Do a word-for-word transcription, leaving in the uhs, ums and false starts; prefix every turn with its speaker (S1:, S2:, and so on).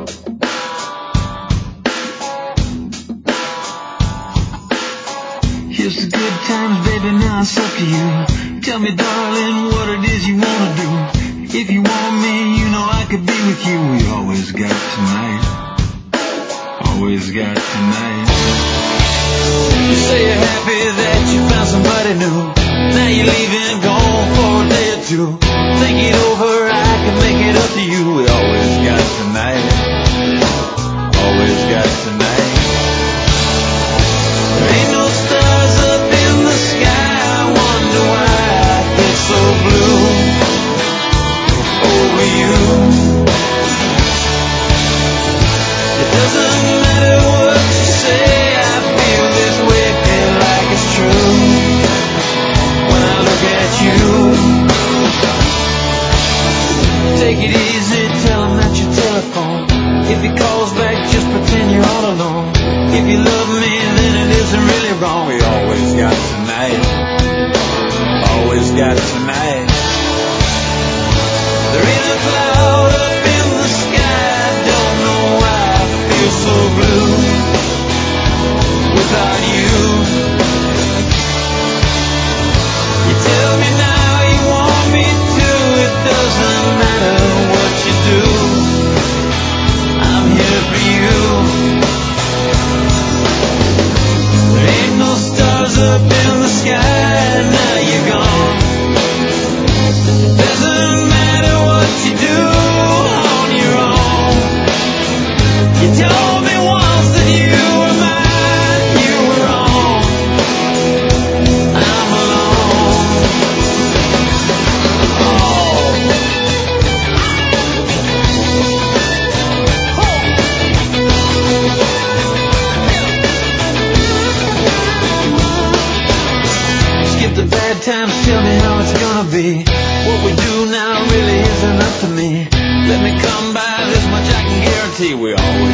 S1: Here's the good times, baby, now it's up to you. Tell me, darling, what it is you wanna do. If you want me, you know I could be with you. We always got tonight. Always got tonight. You say you're happy that you found somebody new. Now you're leaving, gone for a day or two. Think it over, I can make it up to you. We always got tonight. Always got tonight. There ain't no stars up in the sky. I wonder why I get so blue over you. It doesn't matter what you say, I feel this way, feel like it's true when I look at you. Take it easy, tell him that your telephone. If he calls back, just pretend you're all alone. If you love me, then it isn't really wrong. We always got tonight. Always got tonight. There ain't a cloud up in the sky. I don't know why I feel so blue without you. You tell me now you want me to. It doesn't matter what you do. I'm here for you. There ain't no stars up in the sky. Now you're gone. It doesn't matter what you do on your own. You told me once that you were mine. You were wrong. I'm alone. Oh. Skip the bad times, tell me how it's gonna be. What we do now really isn't up to me. Let me come by, this much I can guarantee. We always